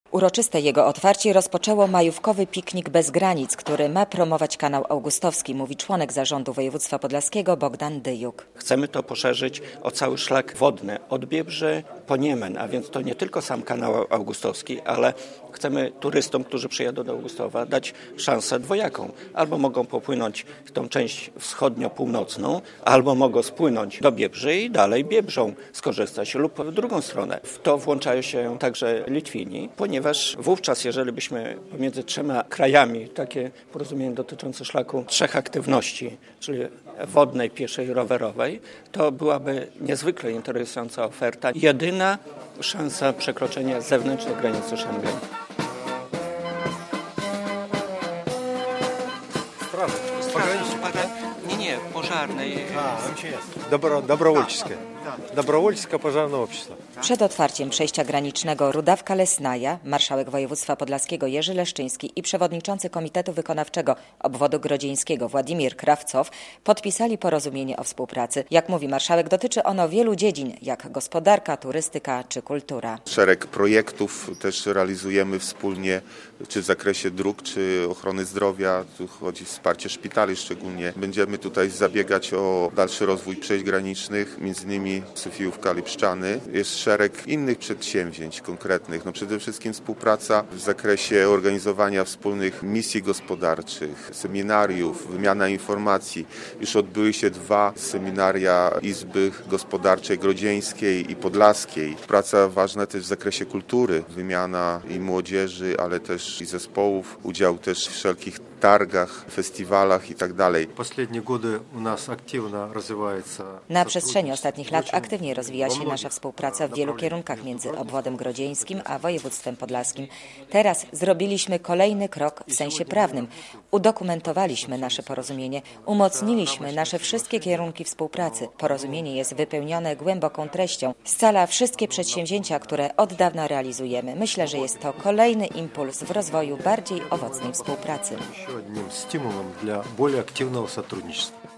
Uroczyste jego otwarcie rozpoczęło majówkowy piknik bez granic, który ma promować kanał augustowski, mówi członek zarządu województwa podlaskiego Bogdan Dyjuk. Chcemy to poszerzyć o cały szlak wodny od Biebrzy po Niemen, a więc to nie tylko sam kanał augustowski, ale chcemy turystom, którzy przyjadą do Augustowa, dać szansę dwojaką. Albo mogą popłynąć w tą część wschodnio-północną, albo mogą spłynąć do Biebrzy i dalej Biebrzą skorzystać lub w drugą stronę. W to włączają się także Litwini, ponieważ wówczas, jeżeli byśmy pomiędzy trzema krajami, takie porozumienie dotyczące szlaku trzech aktywności, czyli wodnej, pieszej i rowerowej, to byłaby niezwykle interesująca oferta. Jedyna szansa przekroczenia zewnętrznej granicy Schengen. Nie, pożarnej. Добровольческое. Добровольческое пожарное общество. Przed otwarciem przejścia granicznego Rudawka-Lesnaja marszałek województwa podlaskiego Jerzy Leszczyński i przewodniczący Komitetu Wykonawczego Obwodu Grodzieńskiego Władimir Krawcow podpisali porozumienie o współpracy. Jak mówi marszałek, dotyczy ono wielu dziedzin, jak gospodarka, turystyka czy kultura. Szereg projektów też realizujemy wspólnie, czy w zakresie dróg, czy ochrony zdrowia. Tu chodzi o wsparcie szpitali szczególnie. Będziemy tutaj zabiegać o dalszy rozwój przejść granicznych, między innymi Sofijówka, Lipszczany. Jest szereg innych przedsięwzięć konkretnych. Przede wszystkim współpraca w zakresie organizowania wspólnych misji gospodarczych, seminariów, wymiana informacji. Już odbyły się 2 seminaria Izby Gospodarczej Grodzieńskiej i Podlaskiej. Praca ważna też w zakresie kultury, wymiana i młodzieży, ale też i zespołów, udział też w wszelkich targach, festiwalach i tak dalej. Na przestrzeni ostatnich lat aktywnie rozwija się nasza współpraca w wielu kierunkach między obwodem grodzieńskim a województwem podlaskim. Teraz zrobiliśmy kolejny krok w sensie prawnym. Udokumentowaliśmy nasze porozumienie, umocniliśmy nasze wszystkie kierunki współpracy. Porozumienie jest wypełnione głęboką treścią. Scala wszystkie przedsięwzięcia, które od dawna realizujemy. Myślę, że jest to kolejny impuls w rozwoju bardziej owocnej współpracy. Одним стимулом для более активного сотрудничества.